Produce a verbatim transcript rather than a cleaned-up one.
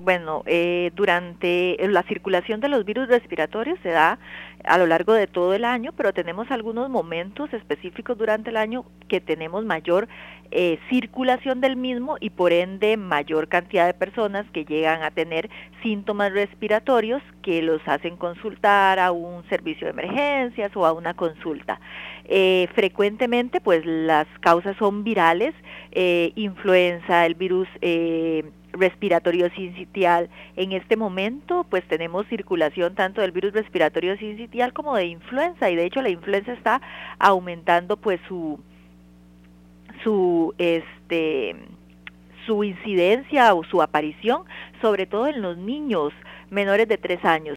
Bueno, eh, durante la circulación de los virus respiratorios se da a lo largo de todo el año, pero tenemos algunos momentos específicos durante el año que tenemos mayor eh, circulación del mismo y por ende mayor cantidad de personas que llegan a tener síntomas respiratorios que los hacen consultar a un servicio de emergencias o a una consulta. Eh, frecuentemente, pues las causas son virales, eh, influenza, el virus eh, respiratorio sincitial. En este momento, pues tenemos circulación tanto del virus respiratorio sincitial como de influenza, y de hecho la influenza está aumentando pues su su este su incidencia o su aparición, sobre todo en los niños menores de tres años.